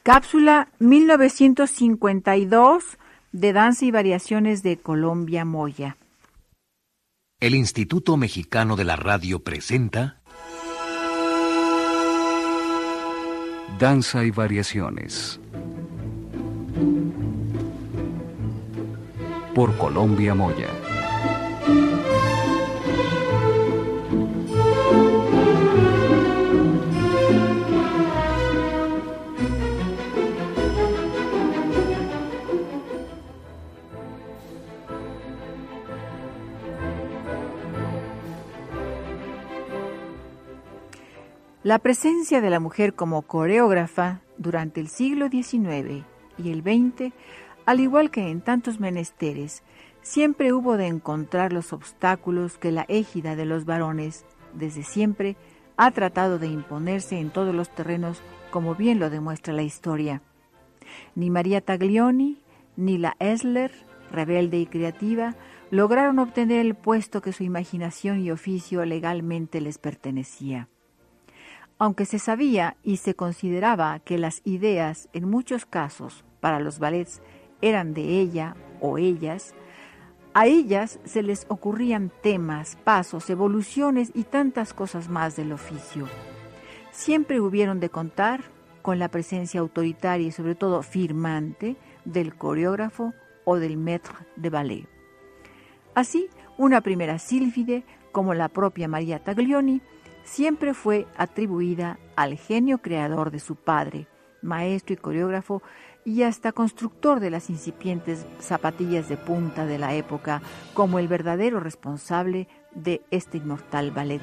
Cápsula 1952 de Danza y Variaciones de Colombia Moya. El Instituto Mexicano de la Radio presenta Danza y Variaciones por Colombia Moya. La presencia de la mujer como coreógrafa durante el siglo XIX y el XX, al igual que en tantos menesteres, siempre hubo de encontrar los obstáculos que la égida de los varones, desde siempre, ha tratado de imponerse en todos los terrenos, como bien lo demuestra la historia. Ni María Taglioni, ni la Esler, rebelde y creativa, lograron obtener el puesto que su imaginación y oficio legalmente les pertenecía. Aunque se sabía y se consideraba que las ideas, en muchos casos, para los ballets eran de ella o ellas, a ellas se les ocurrían temas, pasos, evoluciones y tantas cosas más del oficio. Siempre hubieron de contar con la presencia autoritaria y sobre todo firmante del coreógrafo o del maître de ballet. Así, una primera sílfide, como la propia María Taglioni, siempre fue atribuida al genio creador de su padre, maestro y coreógrafo y hasta constructor de las incipientes zapatillas de punta de la época, como el verdadero responsable de este inmortal ballet.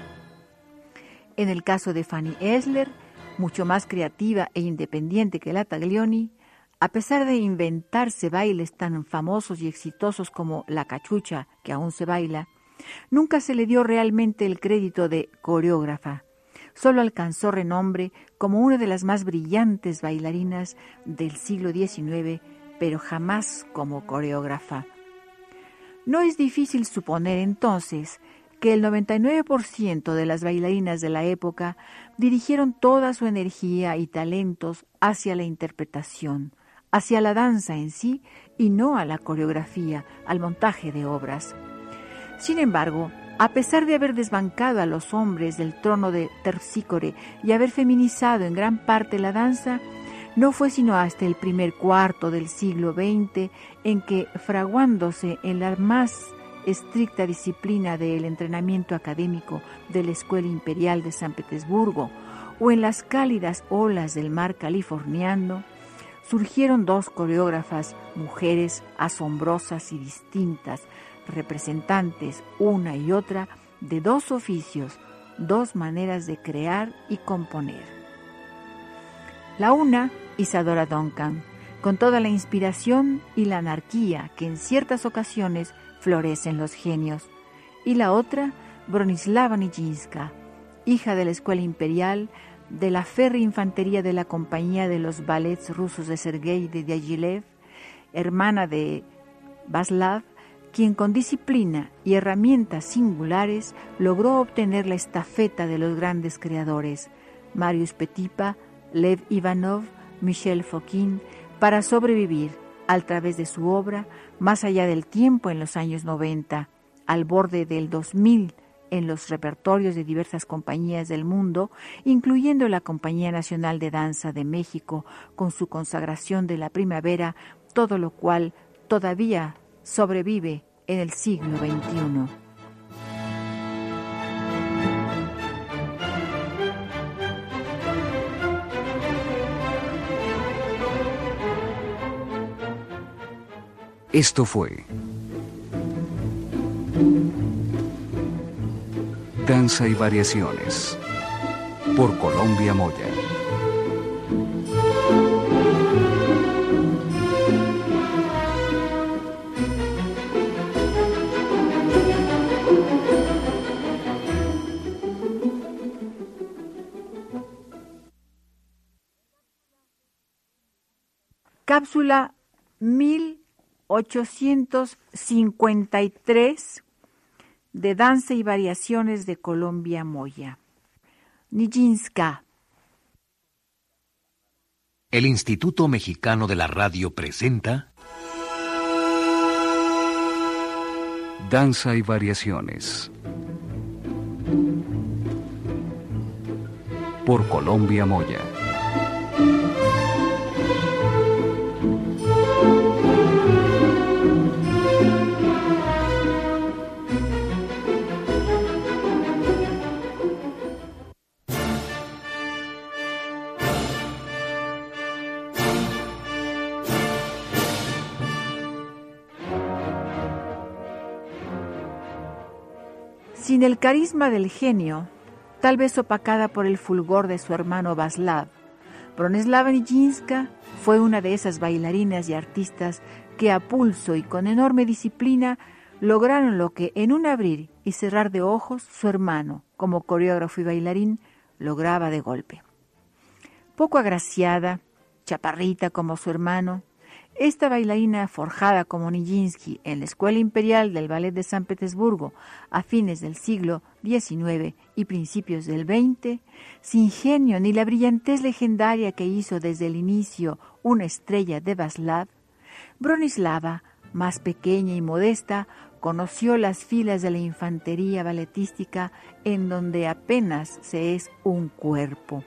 En el caso de Fanny Esler, mucho más creativa e independiente que la Taglioni, a pesar de inventarse bailes tan famosos y exitosos como la cachucha, que aún se baila, nunca se le dio realmente el crédito de coreógrafa. Solo alcanzó renombre como una de las más brillantes bailarinas del siglo XIX, pero jamás como coreógrafa. No es difícil suponer entonces que el 99% de las bailarinas de la época dirigieron toda su energía y talentos hacia la interpretación, hacia la danza en sí y no a la coreografía, al montaje de obras. Sin embargo, a pesar de haber desbancado a los hombres del trono de Terpsícore y haber feminizado en gran parte la danza, no fue sino hasta el primer cuarto del siglo XX en que, fraguándose en la más estricta disciplina del entrenamiento académico de la Escuela Imperial de San Petersburgo o en las cálidas olas del mar californiano, surgieron dos coreógrafas, mujeres asombrosas y distintas, representantes una y otra de dos oficios, dos maneras de crear y componer. La una, Isadora Duncan, con toda la inspiración y la anarquía que en ciertas ocasiones florecen los genios, y la otra, Bronislava Nijinská, hija de la Escuela Imperial, de la férrea infantería de la compañía de los ballets rusos de Sergei de Diaghilev, hermana de Václav, quien con disciplina y herramientas singulares logró obtener la estafeta de los grandes creadores, Marius Petipa, Lev Ivanov, Michel Fokine, para sobrevivir, a través de su obra, más allá del tiempo en los años 90, al borde del 2000, en los repertorios de diversas compañías del mundo, incluyendo la Compañía Nacional de Danza de México, con su consagración de la primavera, todo lo cual todavía sobrevive en el siglo XXI. Esto fue Danza y Variaciones por Colombia Moya. Cápsula 1853 de Danza y Variaciones de Colombia Moya. Nijinská. El Instituto Mexicano de la Radio presenta Danza y variaciones. Por Colombia Moya. Sin el carisma del genio, tal vez opacada por el fulgor de su hermano Václav, Bronislava Nijinská fue una de esas bailarinas y artistas que a pulso y con enorme disciplina lograron lo que en un abrir y cerrar de ojos su hermano, como coreógrafo y bailarín, lograba de golpe. Poco agraciada, chaparrita como su hermano, esta bailarina forjada como Nijinsky en la Escuela Imperial del Ballet de San Petersburgo a fines del siglo XIX y principios del XX, sin genio ni la brillantez legendaria que hizo desde el inicio una estrella de Václav, Bronislava, más pequeña y modesta, conoció las filas de la infantería balletística en donde apenas se es un cuerpo.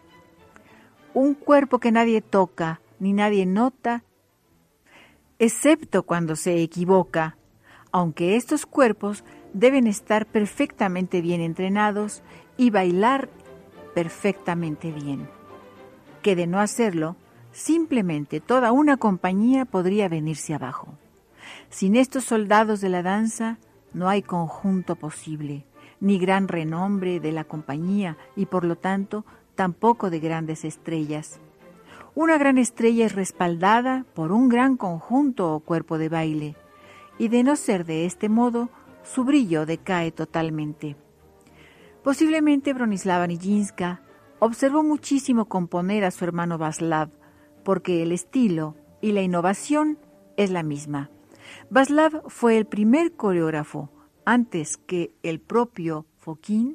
Un cuerpo que nadie toca ni nadie nota, excepto cuando se equivoca, aunque estos cuerpos deben estar perfectamente bien entrenados y bailar perfectamente bien, que de no hacerlo, simplemente toda una compañía podría venirse abajo. Sin estos soldados de la danza no hay conjunto posible, ni gran renombre de la compañía y por lo tanto tampoco de grandes estrellas. Una gran estrella es respaldada por un gran conjunto o cuerpo de baile, y de no ser de este modo, su brillo decae totalmente. Posiblemente Bronislava Nijinská observó muchísimo componer a su hermano Václav, porque el estilo y la innovación es la misma. Václav fue el primer coreógrafo, antes que el propio Fokine,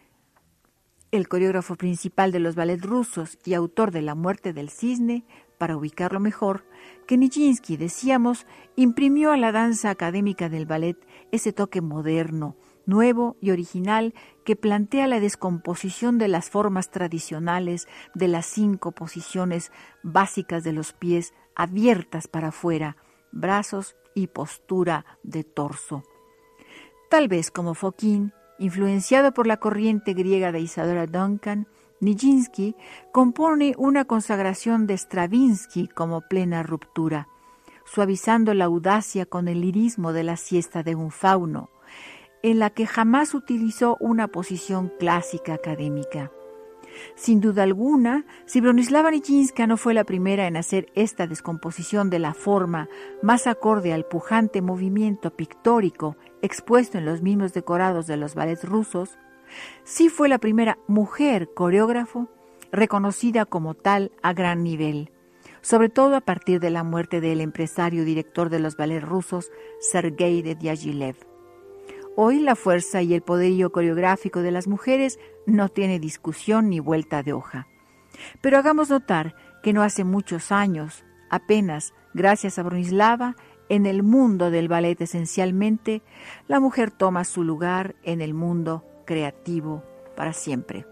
el coreógrafo principal de los ballets rusos y autor de La muerte del cisne, para ubicarlo mejor, que Nijinsky, decíamos, imprimió a la danza académica del ballet ese toque moderno, nuevo y original que plantea la descomposición de las formas tradicionales de las 5 posiciones básicas de los pies abiertas para afuera, brazos y postura de torso. Tal vez como Fokine, influenciado por la corriente griega de Isadora Duncan, Nijinsky compone una consagración de Stravinsky como plena ruptura, suavizando la audacia con el lirismo de la siesta de un fauno, en la que jamás utilizó una posición clásica académica. Sin duda alguna, si Bronislava Nijinská no fue la primera en hacer esta descomposición de la forma más acorde al pujante movimiento pictórico expuesto en los mismos decorados de los ballets rusos, sí fue la primera mujer coreógrafo reconocida como tal a gran nivel, sobre todo a partir de la muerte del empresario y director de los ballets rusos, Sergei de Diaghilev. Hoy la fuerza y el poderío coreográfico de las mujeres no tiene discusión ni vuelta de hoja. Pero hagamos notar que no hace muchos años, apenas gracias a Bronislava, en el mundo del ballet esencialmente, la mujer toma su lugar en el mundo creativo para siempre.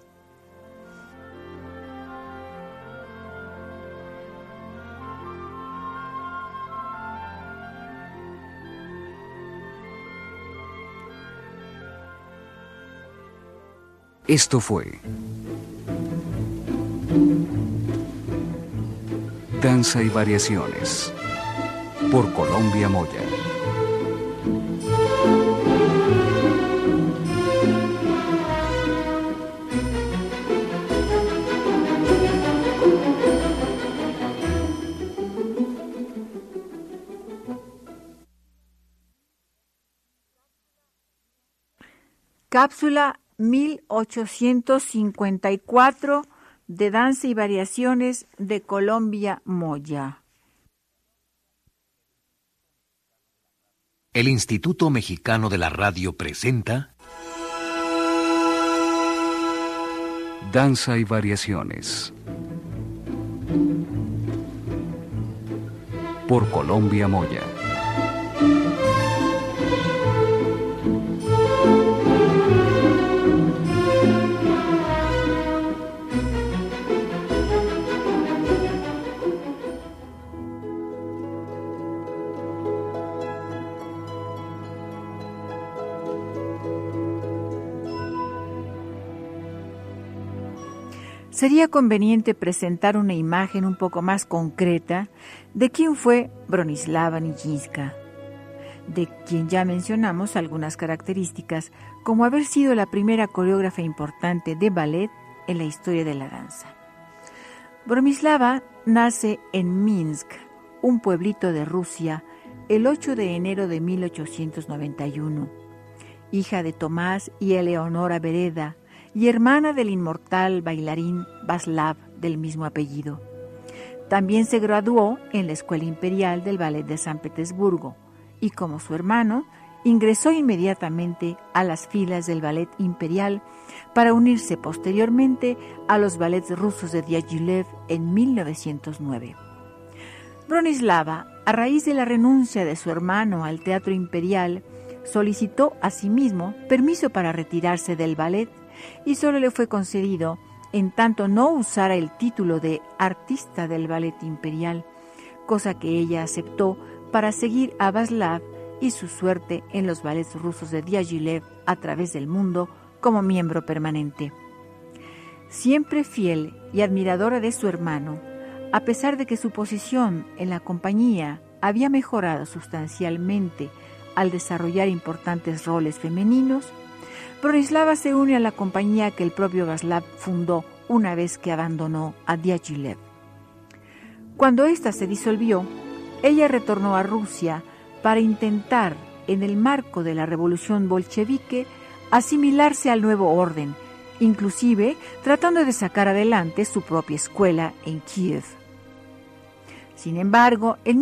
Esto fue Danza y variaciones por Colombia Moya. Cápsula 1854 de Danza y variaciones de Colombia Moya. El Instituto Mexicano de la Radio presenta Danza y variaciones Por Colombia Moya. Sería conveniente presentar una imagen un poco más concreta de quién fue Bronislava Nijinská, de quien ya mencionamos algunas características, como haber sido la primera coreógrafa importante de ballet en la historia de la danza. Bronislava nace en Minsk, un pueblito de Rusia, el 8 de enero de 1891, hija de Tomás y Eleonora Bereda, y hermana del inmortal bailarín Václav del mismo apellido. También se graduó en la Escuela Imperial del Ballet de San Petersburgo y, como su hermano, ingresó inmediatamente a las filas del Ballet Imperial para unirse posteriormente a los ballets rusos de Diaghilev en 1909. Bronislava, a raíz de la renuncia de su hermano al Teatro Imperial, solicitó asimismo permiso para retirarse del ballet y solo le fue concedido en tanto no usara el título de artista del Ballet Imperial, cosa que ella aceptó para seguir a Václav y su suerte en los ballets rusos de Diaghilev a través del mundo como miembro permanente. Siempre fiel y admiradora de su hermano, a pesar de que su posición en la compañía había mejorado sustancialmente al desarrollar importantes roles femeninos, Bronislava se une a la compañía que el propio Václav fundó una vez que abandonó a Diaghilev. Cuando ésta se disolvió, ella retornó a Rusia para intentar, en el marco de la revolución bolchevique, asimilarse al nuevo orden, inclusive tratando de sacar adelante su propia escuela en Kiev. Sin embargo, en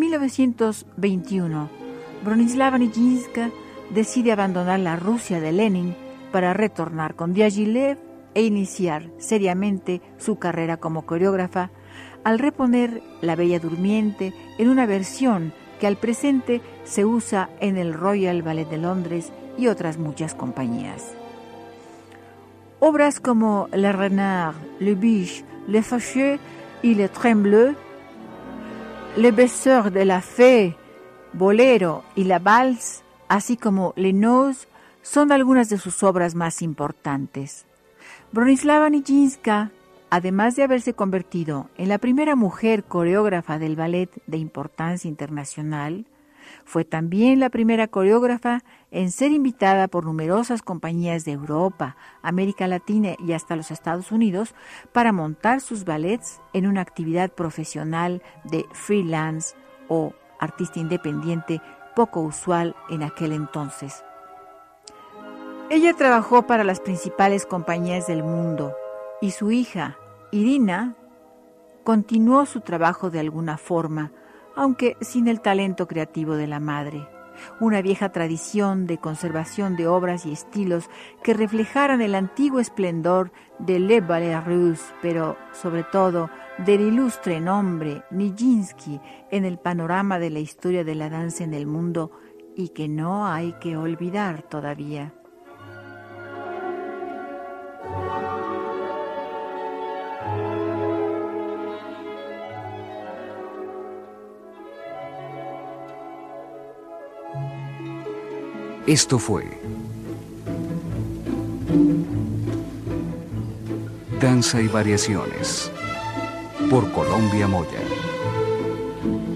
1921, Bronislava Nijinská decide abandonar la Rusia de Lenin para retornar con Diaghilev e iniciar seriamente su carrera como coreógrafa al reponer La Bella Durmiente en una versión que al presente se usa en el Royal Ballet de Londres y otras muchas compañías. Obras como Le Renard, Le Biche, Le Fâcheux y Le Train Bleu, Le Baiser de la Fée, Bolero y La Valse, así como Les Noces, son algunas de sus obras más importantes. Bronislava Nijinská, además de haberse convertido en la primera mujer coreógrafa del ballet de importancia internacional, fue también la primera coreógrafa en ser invitada por numerosas compañías de Europa, América Latina y hasta los Estados Unidos para montar sus ballets en una actividad profesional de freelance o artista independiente poco usual en aquel entonces. Ella trabajó para las principales compañías del mundo y su hija, Irina, continuó su trabajo de alguna forma, aunque sin el talento creativo de la madre. Una vieja tradición de conservación de obras y estilos que reflejaran el antiguo esplendor de Le Ballet Russe, pero sobre todo del ilustre nombre Nijinsky en el panorama de la historia de la danza en el mundo y que no hay que olvidar todavía. Esto fue Danza y Variaciones por Colombia Moya.